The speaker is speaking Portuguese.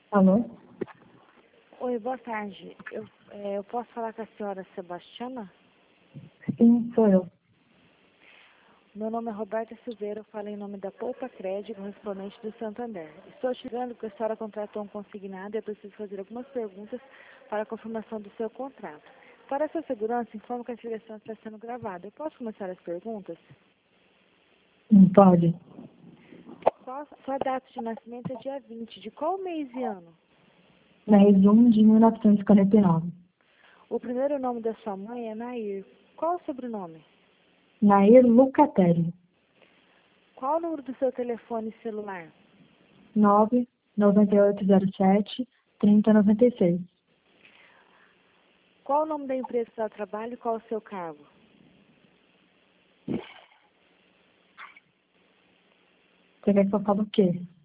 Alô? Oi, boa tarde. Eu posso falar com a senhora Sebastiana? Sim, sou eu. Meu nome é Roberta Silveira, eu falo em nome da Poupa Crédito, correspondente do Santander. Estou chegando porque a senhora contratou um consignado e eu preciso fazer algumas perguntas para a confirmação do seu contrato. Para sua segurança, informo que a ligação está sendo gravada. Eu posso começar as perguntas? Pode. Sua data de nascimento é dia 20. De qual mês e ano? Mês 1 de 1949. O primeiro nome da sua mãe é Nair. Qual o sobrenome? Nair Lucatelli. Qual o número do seu telefone celular? 99807-3096. Qual o nome da empresa que ela trabalha e qual o seu cargo? Você quer que eu fale o quê?